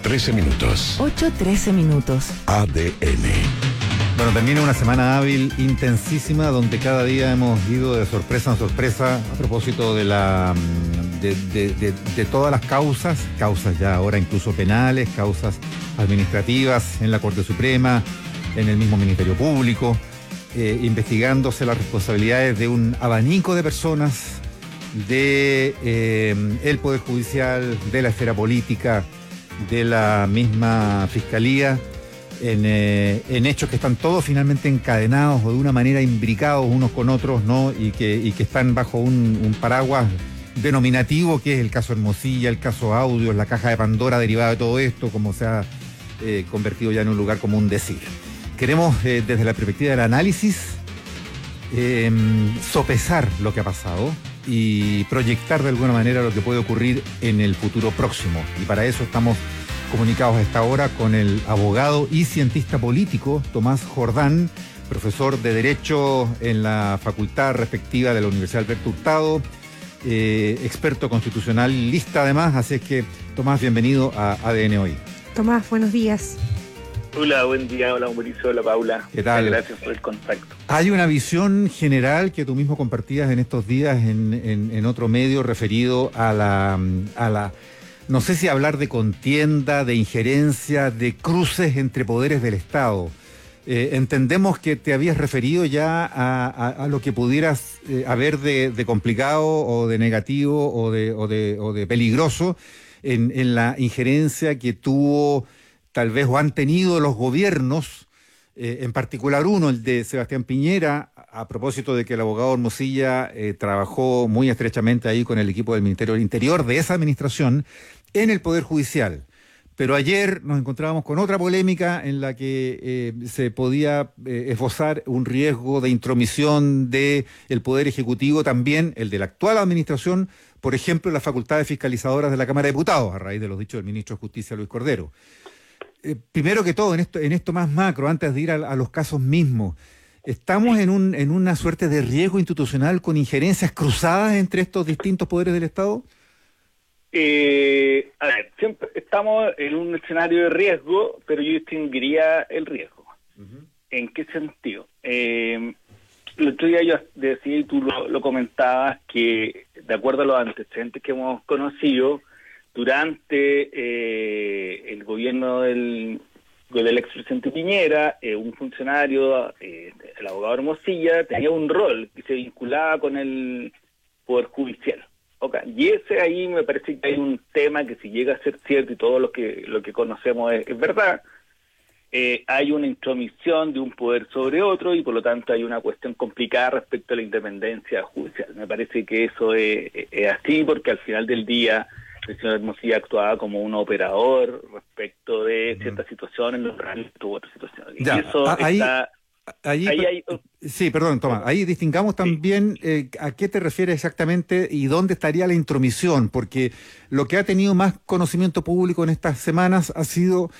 8:13 minutos. 8:13 minutos. ADN. Bueno, termina una semana hábil intensísima donde cada día hemos ido de sorpresa en sorpresa a propósito de todas las causas ya ahora incluso penales, causas administrativas en la Corte Suprema, en el mismo Ministerio Público, investigándose las responsabilidades de un abanico de personas, el Poder Judicial, de la esfera política, de la misma Fiscalía, en hechos que están todos finalmente encadenados o de una manera imbricados unos con otros, ¿no? Y que están bajo un paraguas denominativo que es el caso Hermosilla, el caso Audios, la caja de Pandora derivada de todo esto, como se ha convertido ya en un lugar común decir. Queremos, desde la perspectiva del análisis, sopesar lo que ha pasado y proyectar de alguna manera lo que puede ocurrir en el futuro próximo. Y para eso estamos comunicados a esta hora con el abogado y cientista político Tomás Jordán, profesor de Derecho en la facultad respectiva de la Universidad Alberto Hurtado, experto constitucionalista además, así es que Tomás, bienvenido a ADN Hoy. Tomás, buenos días. Hola, buen día, hola Mauricio, hola Paula. ¿Qué tal? Gracias por el contacto. Hay una visión general que tú mismo compartías en estos días en otro medio referido a la no sé si hablar de contienda, de injerencia, de cruces entre poderes del Estado. Entendemos que te habías referido ya a lo que pudieras haber de complicado o de negativo o de peligroso en la injerencia que tuvo tal vez o han tenido los gobiernos, en particular uno, el de Sebastián Piñera, a propósito de que el abogado Hermosilla trabajó muy estrechamente ahí con el equipo del Ministerio del Interior de esa administración en el Poder Judicial. Pero ayer nos encontrábamos con otra polémica en la que se podía esbozar un riesgo de intromisión del Poder Ejecutivo, también el de la actual administración, por ejemplo, las facultades fiscalizadoras de la Cámara de Diputados, a raíz de los dichos del ministro de Justicia, Luis Cordero. Primero que todo, en esto más macro, antes de ir a los casos mismos, ¿estamos en una suerte de riesgo institucional con injerencias cruzadas entre estos distintos poderes del Estado? A ver, siempre estamos en un escenario de riesgo, pero yo distinguiría el riesgo. Uh-huh. ¿En qué sentido? El otro día yo decía, y tú lo comentabas, que de acuerdo a los antecedentes que hemos conocido, durante el gobierno del expresidente Piñera, un funcionario, el abogado Hermosilla, tenía un rol que se vinculaba con el Poder Judicial. Okay. Y ese ahí me parece que hay un tema que si llega a ser cierto y todo lo que conocemos es verdad, hay una intromisión de un poder sobre otro y por lo tanto hay una cuestión complicada respecto a la independencia judicial. Me parece que eso es así porque al final del día el señor Hermosilla actuaba como un operador respecto de ciertas situaciones, los reales tuvo otra situación. Y ya, eso está... Sí, perdón, Tomás, ahí distingamos también a qué te refieres exactamente y dónde estaría la intromisión, porque lo que ha tenido más conocimiento público en estas semanas ha sido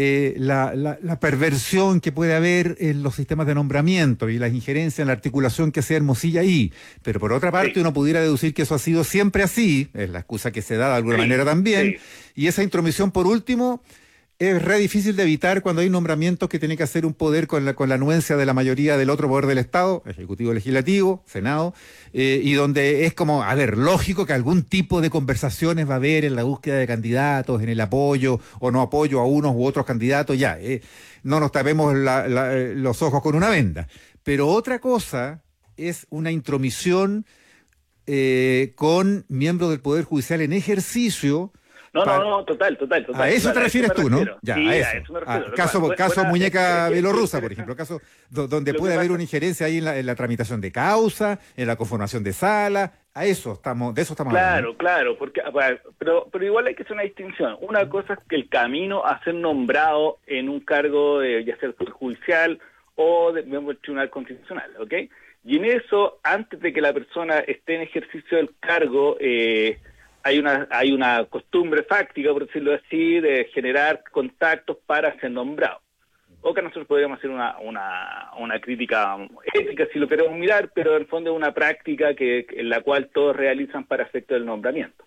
la perversión que puede haber en los sistemas de nombramiento y la injerencia en la articulación que hace Hermosilla ahí, pero por otra parte uno pudiera deducir que eso ha sido siempre así, es la excusa que se da de alguna manera también, y esa intromisión por último... Es re difícil de evitar cuando hay nombramientos que tiene que hacer un poder con la anuencia de la mayoría del otro poder del Estado, Ejecutivo, Legislativo, Senado, y donde es como, a ver, lógico que algún tipo de conversaciones va a haber en la búsqueda de candidatos, en el apoyo o no apoyo a unos u otros candidatos, ya, no nos tapemos los ojos con una venda. Pero otra cosa es una intromisión con miembros del Poder Judicial en ejercicio. No, total. A eso te refieres tú, ¿no? Ya, sí, a eso me refiero. Caso muñeca bielorrusa, por ejemplo, caso donde puede haber una injerencia ahí en la tramitación de causa, en la conformación de sala, de eso estamos hablando. Claro, porque pero igual hay que hacer una distinción. Una cosa es que el camino a ser nombrado en un cargo de ya sea judicial o de miembro del Tribunal Constitucional, ¿ok? Y en eso, antes de que la persona esté en ejercicio del cargo, hay una costumbre fáctica, por decirlo así, de generar contactos para ser nombrado. O que nosotros podríamos hacer una crítica ética, si lo queremos mirar, pero en el fondo es una práctica en la cual todos realizan para efecto del nombramiento.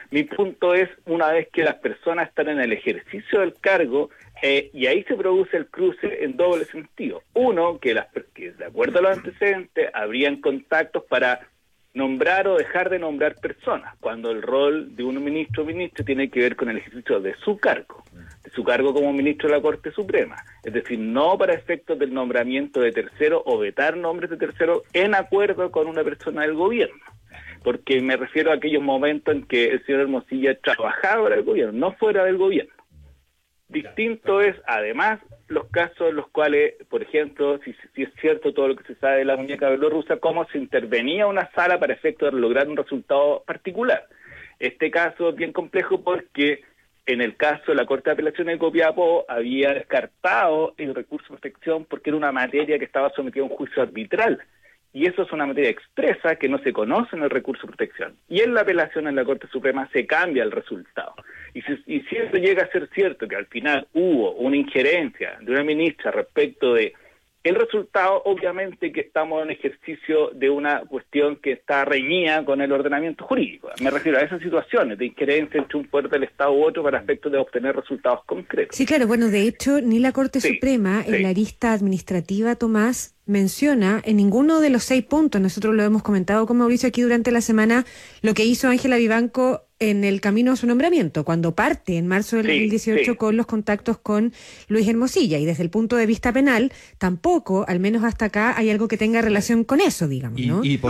Mi punto es, una vez que las personas están en el ejercicio del cargo, y ahí se produce el cruce en doble sentido. Uno, que de acuerdo a los antecedentes, habrían contactos para nombrar o dejar de nombrar personas, cuando el rol de un ministro o ministra tiene que ver con el ejercicio de su cargo como ministro de la Corte Suprema. Es decir, no para efectos del nombramiento de terceros o vetar nombres de terceros en acuerdo con una persona del gobierno. Porque me refiero a aquellos momentos en que el señor Hermosilla trabajaba para el gobierno, no fuera del gobierno. Distinto es, además, los casos en los cuales, por ejemplo, si es cierto todo lo que se sabe de la muñeca bielorrusa, cómo se intervenía una sala para efecto de lograr un resultado particular. Este caso es bien complejo porque en el caso de la Corte de Apelaciones de Copiapó había descartado el recurso de protección porque era una materia que estaba sometida a un juicio arbitral. Y eso es una materia expresa que no se conoce en el recurso de protección. Y en la apelación en la Corte Suprema se cambia el resultado. Y si eso llega a ser cierto, que al final hubo una injerencia de una ministra respecto de el resultado, obviamente que estamos en ejercicio de una cuestión que está reñida con el ordenamiento jurídico. Me refiero a esas situaciones de injerencia entre un poder del Estado u otro para aspectos de obtener resultados concretos. Sí, claro, bueno, de hecho, ni la Corte Suprema, en la arista administrativa, Tomás, menciona en ninguno de los 6 puntos, nosotros lo hemos comentado con Mauricio aquí durante la semana, lo que hizo Ángela Vivanco en el camino a su nombramiento, cuando parte en marzo del 2018 con los contactos con Luis Hermosilla, y desde el punto de vista penal, tampoco, al menos hasta acá, hay algo que tenga relación con eso, digamos, ¿no? Y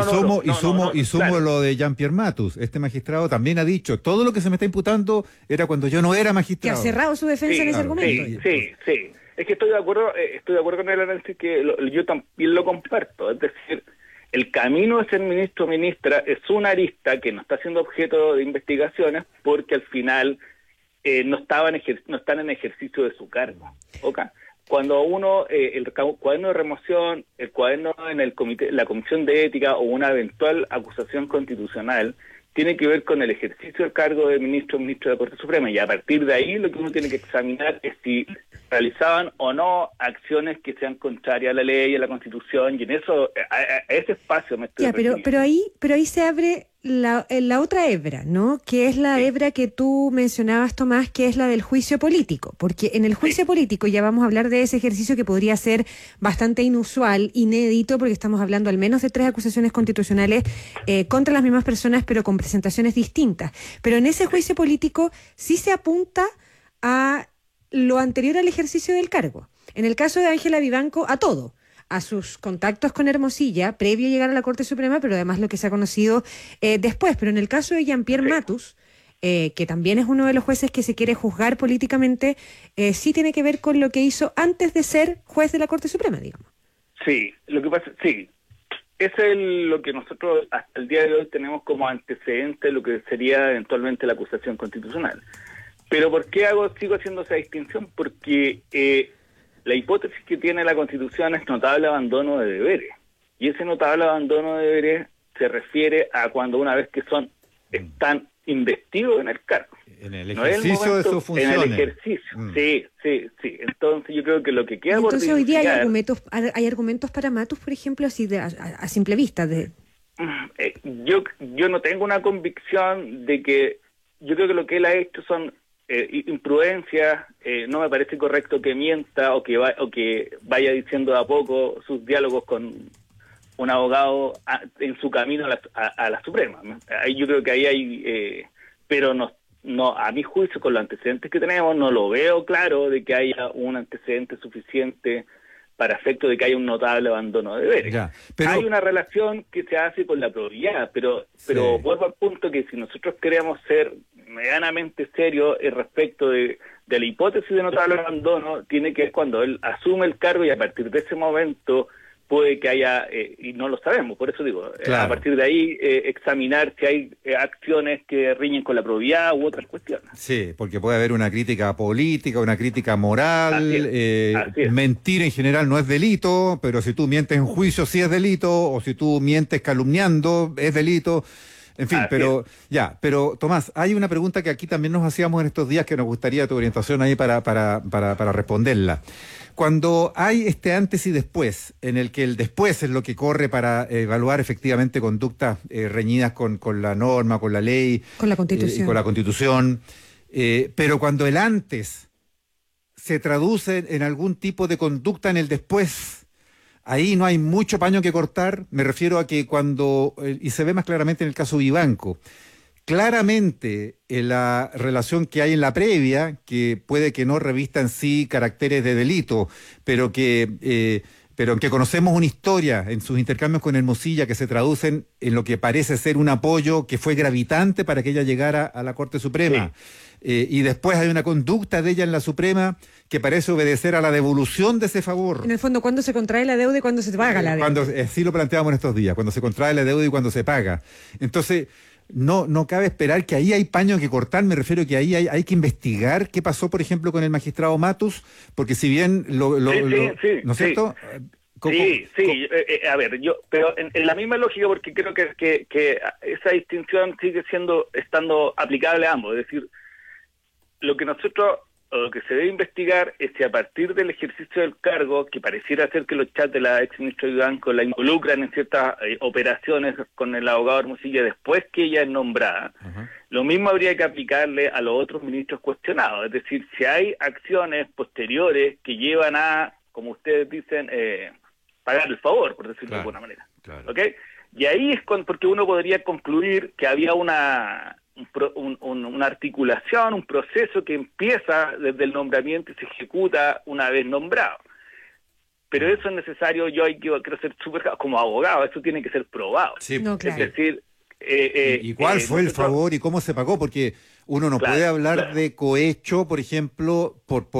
sumo lo de Jean-Pierre Matus, este magistrado también ha dicho, todo lo que se me está imputando era cuando yo no era magistrado. Que ha cerrado su defensa en ese argumento. Sí. Es que estoy de acuerdo con el análisis que yo también lo comparto. Es decir, el camino de ser ministro o ministra es una arista que no está siendo objeto de investigaciones porque al final no están en ejercicio de su cargo. ¿Okay? Cuando uno, el cuaderno de remoción, el cuaderno en el comité, la comisión de ética o una eventual acusación constitucional, tiene que ver con el ejercicio del cargo de ministro o ministro de la Corte Suprema, y a partir de ahí lo que uno tiene que examinar es si realizaban o no acciones que sean contrarias a la ley, a la Constitución, y en eso, a ese espacio me estoy refiriendo. Pero ahí se abre la otra hebra, ¿no? Que es la hebra que tú mencionabas, Tomás, que es la del juicio político, porque en el juicio político ya vamos a hablar de ese ejercicio que podría ser bastante inusual, inédito, porque estamos hablando al menos de 3 acusaciones constitucionales contra las mismas personas, pero con presentaciones distintas. Pero en ese juicio político sí se apunta a lo anterior al ejercicio del cargo. En el caso de Ángela Vivanco, a todo. A sus contactos con Hermosilla, previo a llegar a la Corte Suprema, pero además lo que se ha conocido después. Pero en el caso de Jean-Pierre Matus, que también es uno de los jueces que se quiere juzgar políticamente, sí tiene que ver con lo que hizo antes de ser juez de la Corte Suprema, digamos. Sí, lo que pasa, es lo que nosotros hasta el día de hoy tenemos como antecedente lo que sería eventualmente la acusación constitucional. Pero ¿por qué sigo haciendo esa distinción? Porque la hipótesis que tiene la Constitución es notable abandono de deberes. Y ese notable abandono de deberes se refiere a cuando una vez que están investidos en el cargo. En el ejercicio de sus funciones. En el ejercicio, sí. Entonces yo creo que lo que queda por Entonces hoy día hay argumentos para Matus, por ejemplo, así a simple vista. Yo no tengo una convicción de que... Yo creo que lo que él ha hecho son imprudencias. No me parece correcto que mienta o que vaya diciendo de a poco sus diálogos con un abogado en su camino a la Suprema. Yo creo que ahí hay... pero no, a mi juicio, con los antecedentes que tenemos, no lo veo claro de que haya un antecedente suficiente para efecto de que haya un notable abandono de deberes. Hay una relación que se hace con la probidad, pero vuelvo al punto que si nosotros queremos ser medianamente serios respecto de la hipótesis de notable abandono, tiene que ver cuando él asume el cargo y a partir de ese momento puede que haya, y no lo sabemos, por eso digo, a partir de ahí examinar si hay acciones que riñen con la probidad u otras cuestiones. Sí, porque puede haber una crítica política, una crítica moral, así es. Mentir en general no es delito, pero si tú mientes en juicio sí es delito, o si tú mientes calumniando es delito. En fin, pero Tomás, hay una pregunta que aquí también nos hacíamos en estos días que nos gustaría tu orientación ahí para responderla. Cuando hay este antes y después, en el que el después es lo que corre para evaluar efectivamente conductas reñidas con la norma, con la ley, con la Constitución, con la Constitución, pero cuando el antes se traduce en algún tipo de conducta en el después, ahí no hay mucho paño que cortar. Me refiero a que cuando, y se ve más claramente en el caso Vivanco, claramente en la relación que hay en la previa, que puede que no revista en sí caracteres de delito, pero que conocemos una historia en sus intercambios con Hermosilla que se traducen en lo que parece ser un apoyo que fue gravitante para que ella llegara a la Corte Suprema. Sí. Y después hay una conducta de ella en la Suprema que parece obedecer a la devolución de ese favor. En el fondo, ¿cuándo se contrae la deuda y cuándo se paga la deuda? Sí lo planteamos en estos días, cuando se contrae la deuda y cuando se paga. Entonces, no cabe esperar que ahí hay paño que cortar. Me refiero a que ahí hay que investigar qué pasó, por ejemplo, con el magistrado Matus, porque si bien ¿no es cierto? A ver, pero en la misma lógica, porque creo que esa distinción sigue estando aplicable a ambos. Es decir, lo que se debe investigar es si a partir del ejercicio del cargo, que pareciera ser que los chats de la ex ministra Vivanco la involucran en ciertas operaciones con el abogado Hermosilla después que ella es nombrada, lo mismo habría que aplicarle a los otros ministros cuestionados. Es decir, si hay acciones posteriores que llevan a, como ustedes dicen, pagar el favor, por decirlo de alguna manera. Claro. ¿Okay? Y ahí es porque uno podría concluir que había una articulación, un proceso que empieza desde el nombramiento y se ejecuta una vez nombrado. Pero eso es necesario, quiero ser súper como abogado, eso tiene que ser probado. Sí. No, claro. Es decir, ¿y cuál fue el favor y cómo se pagó? Porque uno no puede hablar de cohecho, por ejemplo,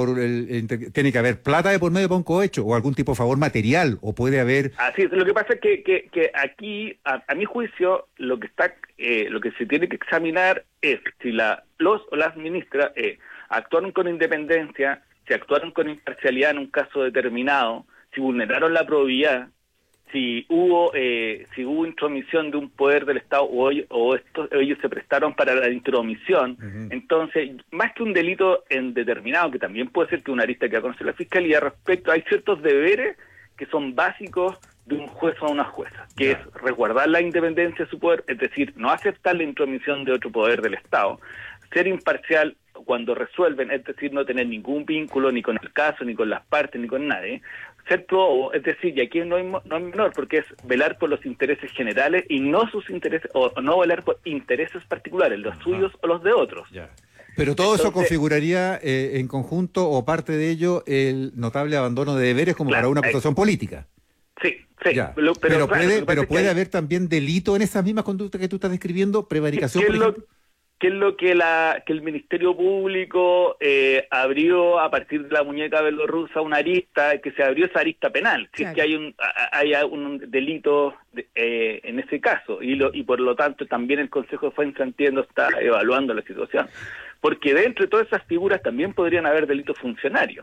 tiene que haber plata de por medio para un cohecho o algún tipo de favor material, o puede haber... Así es, lo que pasa es que aquí, a mi juicio, lo que se tiene que examinar es si los o las ministras actuaron con independencia, si actuaron con imparcialidad en un caso determinado, si vulneraron la probidad, si hubo intromisión de un poder del Estado o ellos se prestaron para la intromisión. Entonces, más que un delito en determinado, que también puede ser que una arista que conoce la Fiscalía respecto, hay ciertos deberes que son básicos de un juez o una jueza, que es resguardar la independencia de su poder, es decir, no aceptar la intromisión de otro poder del Estado, ser imparcial cuando resuelven, es decir, no tener ningún vínculo ni con el caso, ni con las partes, ni con nadie, ser probo, es decir, y aquí no es menor, porque es velar por los intereses generales y no sus intereses, o no velar por intereses particulares, los suyos o los de otros. Pero todo eso configuraría en conjunto o parte de ello el notable abandono de deberes como para una acusación política. Sí. Pero puede haber también delito en esas mismas conductas que tú estás describiendo, prevaricación, por ejemplo. ¿Qué es lo que el Ministerio Público abrió a partir de la muñeca belorrusa una arista, que se abrió esa arista penal? Si es que hay un delito en ese caso, y por lo tanto también el Consejo de Defensa, entiendo, está evaluando la situación. Porque dentro de todas esas figuras también podrían haber delitos funcionarios.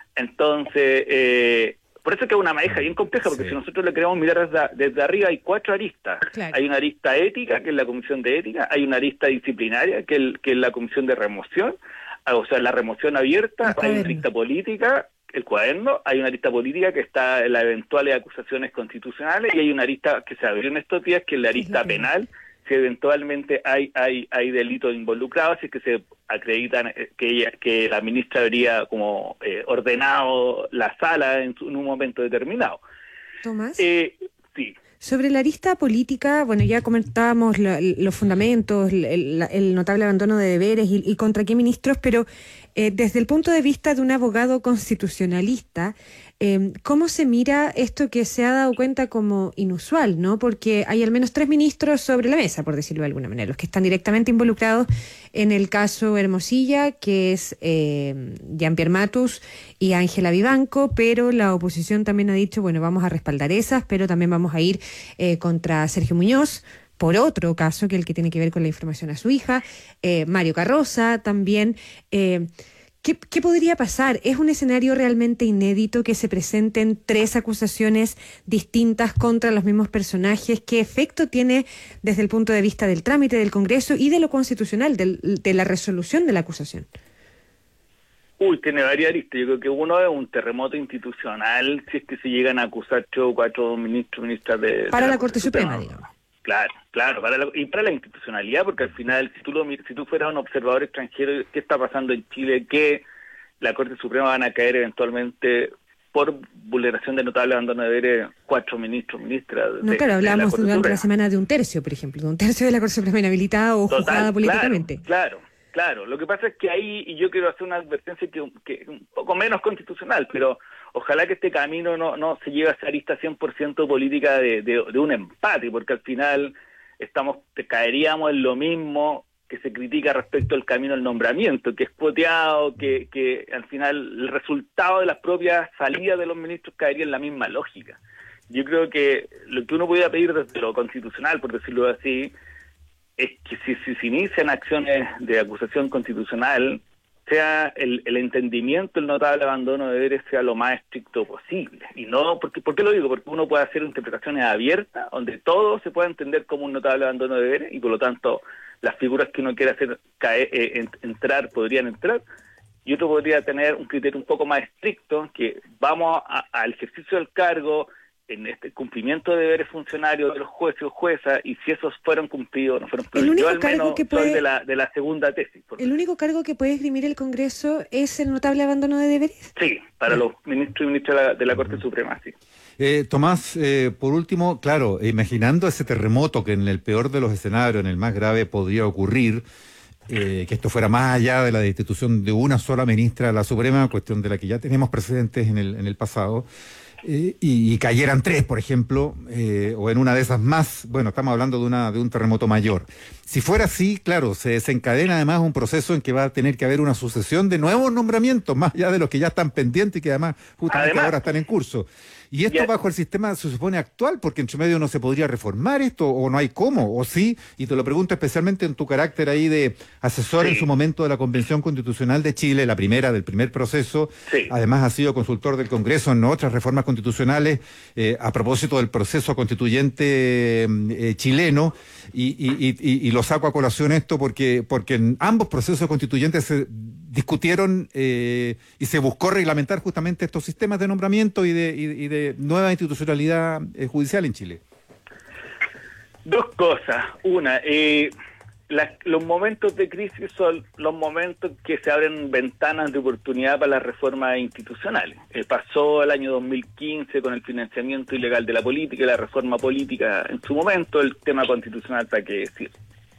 Entonces... por eso es que es una madeja bien compleja, porque si nosotros le queremos mirar desde arriba, hay 4 aristas. Claro. Hay una arista ética, que es la Comisión de Ética, hay una arista disciplinaria, que es la Comisión de Remoción, o sea, la remoción abierta, hay una arista política, el cuaderno, hay una arista política que está en las eventuales acusaciones constitucionales, y hay una arista que se abrió en estos días, que es la arista penal, si eventualmente hay delitos involucrados, si es que se acreditan que la ministra habría como ordenado la sala en un momento determinado. Tomás. Sí. Sobre la arista política, bueno, ya comentábamos los fundamentos, el notable abandono de deberes y contra qué ministros, pero desde el punto de vista de un abogado constitucionalista, ¿cómo se mira esto que se ha dado cuenta como inusual, ¿no? Porque hay al menos 3 ministros sobre la mesa, por decirlo de alguna manera, los que están directamente involucrados en el caso Hermosilla, que es Jean-Pierre Matus y Ángela Vivanco, pero la oposición también ha dicho, bueno, vamos a respaldar esas, pero también vamos a ir contra Sergio Muñoz, por otro caso, que es el que tiene que ver con la información a su hija, Mario Carroza también. ¿Qué podría pasar? ¿Es un escenario realmente inédito que se presenten 3 acusaciones distintas contra los mismos personajes? ¿Qué efecto tiene desde el punto de vista del trámite del Congreso y de lo constitucional, de la resolución de la acusación? Tiene varias aristas. Yo creo que uno es un terremoto institucional si es que se llegan a acusar 3 o 4 ministras de Para la Corte Suprema, digamos. Claro, y para la institucionalidad, porque al final, si tú fueras un observador extranjero, ¿qué está pasando en Chile? Que la Corte Suprema van a caer eventualmente por vulneración de notable abandono de deberes 4 ministros, ministras. Claro, hablábamos durante la semana de un tercio, por ejemplo, de un tercio de la Corte Suprema inhabilitada o juzgada políticamente. Claro, lo que pasa es que ahí, y yo quiero hacer una advertencia que un poco menos constitucional, pero ojalá que este camino no se lleve a esa arista 100% política de un empate, porque al final caeríamos en lo mismo que se critica respecto al camino del nombramiento, que es cuoteado, que al final el resultado de las propias salidas de los ministros caería en la misma lógica. Yo creo que lo que uno podría pedir desde lo constitucional, por decirlo así, es que si se inician acciones de acusación constitucional, sea el entendimiento del notable abandono de deberes sea lo más estricto posible. Y no, ¿por qué lo digo? Porque uno puede hacer interpretaciones abiertas, donde todo se pueda entender como un notable abandono de deberes, y por lo tanto las figuras que uno quiera hacer entrar podrían entrar, y otro podría tener un criterio un poco más estricto, que vamos al ejercicio del cargo, en este cumplimiento de deberes funcionarios de los jueces o juezas, y si esos fueron cumplidos o no fueron cumplidos. Yo al menos soy de la segunda tesis. ¿El único cargo que puede esgrimir el Congreso es el notable abandono de deberes? Sí, para los ministros y ministras de la Corte Suprema, sí. Tomás, por último, claro, imaginando ese terremoto que en el peor de los escenarios, en el más grave, podría ocurrir, que esto fuera más allá de la destitución de una sola ministra de la Suprema, cuestión de la que ya tenemos precedentes en el pasado, y cayeran 3, por ejemplo, o en una de esas más, bueno, estamos hablando de un terremoto mayor. Si fuera así, claro, se desencadena además un proceso en que va a tener que haber una sucesión de nuevos nombramientos, más allá de los que ya están pendientes y que además justamente ahora están en curso. Y esto bajo el sistema, se supone, actual, porque en su medio no se podría reformar esto, o no hay cómo, o sí, y te lo pregunto especialmente en tu carácter ahí de asesor en su momento de la Convención Constitucional de Chile, la primera, del primer proceso. Además ha sido consultor del Congreso en otras reformas constitucionales a propósito del proceso constituyente chileno, y lo saco a colación esto porque en ambos procesos constituyentes se discutieron y se buscó reglamentar justamente estos sistemas de nombramiento y de nueva institucionalidad judicial en Chile. 2 cosas. Una, los momentos de crisis son los momentos que se abren ventanas de oportunidad para las reformas institucionales. Pasó el año 2015 con el financiamiento ilegal de la política y la reforma política en su momento, el tema constitucional, para qué decir.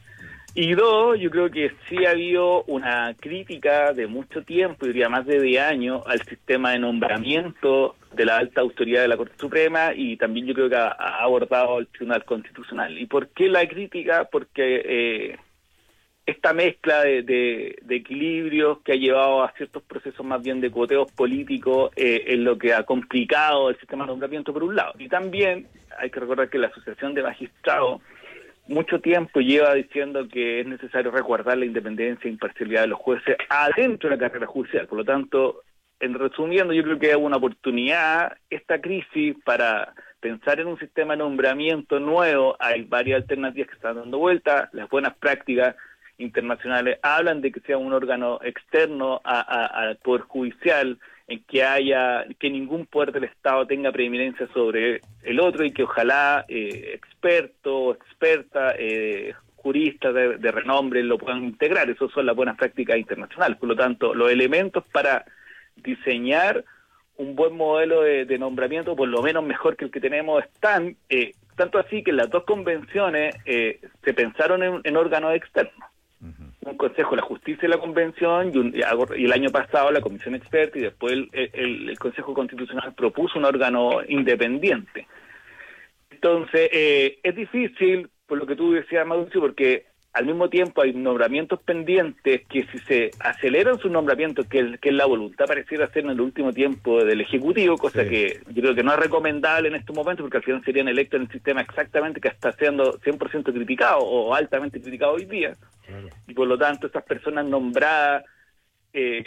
Y 2, yo creo que sí ha habido una crítica de mucho tiempo, yo diría más de 10 años, al sistema de nombramiento de la alta autoridad de la Corte Suprema, y también yo creo que ha abordado el Tribunal Constitucional. ¿Y por qué la crítica? Porque esta mezcla de equilibrios que ha llevado a ciertos procesos más bien de cuoteos políticos es lo que ha complicado el sistema de nombramiento por un lado. Y también hay que recordar que la Asociación de Magistrados mucho tiempo lleva diciendo que es necesario resguardar la independencia e imparcialidad de los jueces adentro de la carrera judicial. Por lo tanto, en resumiendo, yo creo que hay una oportunidad, esta crisis, para pensar en un sistema de nombramiento nuevo. Hay varias alternativas que están dando vuelta. Las buenas prácticas internacionales hablan de que sea un órgano externo al Poder Judicial, en que ningún poder del Estado tenga preeminencia sobre el otro, y que ojalá expertos o expertas, juristas de renombre lo puedan integrar. Esas son las buenas prácticas internacionales. Por lo tanto, los elementos para diseñar un buen modelo de nombramiento, por lo menos mejor que el que tenemos, están, tanto así que en las 2 convenciones se pensaron en órganos externos. Un Consejo de la Justicia y la Convención, y el año pasado la Comisión Experta, y después el Consejo Constitucional propuso un órgano independiente. Entonces, es difícil, por lo que tú decías, Mauricio, porque al mismo tiempo hay nombramientos pendientes que, si se aceleran sus nombramientos, que es la voluntad pareciera ser en el último tiempo del Ejecutivo, cosa que yo creo que no es recomendable en estos momentos, porque al final serían electos en el sistema exactamente que está siendo 100% criticado o altamente criticado hoy día. Claro. Y por lo tanto, estas personas nombradas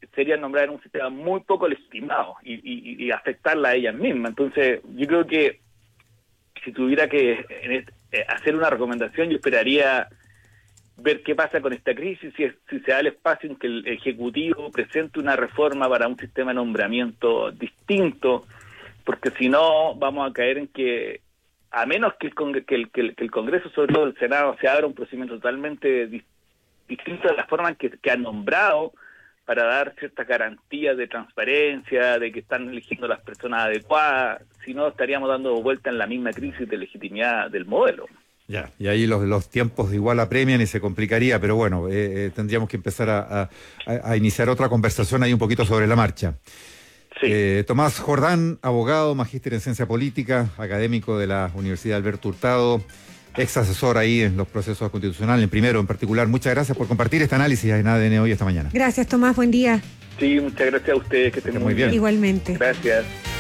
sería nombrar un sistema muy poco legitimado y afectarla a ellas mismas. Entonces, yo creo que si tuviera que hacer una recomendación, yo esperaría ver qué pasa con esta crisis, si se da el espacio en que el Ejecutivo presente una reforma para un sistema de nombramiento distinto, porque si no vamos a caer en que, a menos que el Congreso, sobre todo el Senado, se abra un procedimiento totalmente distinto de la forma en que han nombrado, para dar ciertas garantías de transparencia, de que están eligiendo las personas adecuadas, si no estaríamos dando vuelta en la misma crisis de legitimidad del modelo. Ya, y ahí los tiempos igual apremian y se complicaría, pero bueno, tendríamos que empezar a iniciar otra conversación ahí un poquito sobre la marcha. Sí. Tomás Jordán, abogado, magíster en ciencia política, académico de la Universidad Alberto Hurtado, ex asesor ahí en los procesos constitucionales, en primero en particular. Muchas gracias por compartir este análisis en ADN Hoy esta mañana. Gracias, Tomás, buen día. Sí, muchas gracias a ustedes, que estén muy bien. Igualmente. Gracias.